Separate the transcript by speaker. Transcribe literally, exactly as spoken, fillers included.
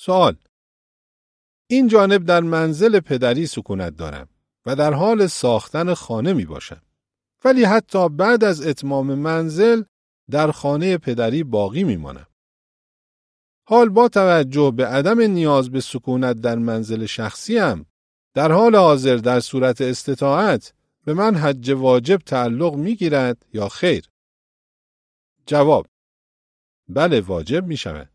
Speaker 1: سوال: این جانب در منزل پدری سکونت دارم و در حال ساختن خانه می باشم. ولی حتی بعد از اتمام منزل در خانه پدری باقی می مانم. حال با توجه به عدم نیاز به سکونت در منزل شخصیم، در حال حاضر در صورت استطاعت به من حج واجب تعلق می گیرد یا خیر؟ جواب: بله، واجب می شود.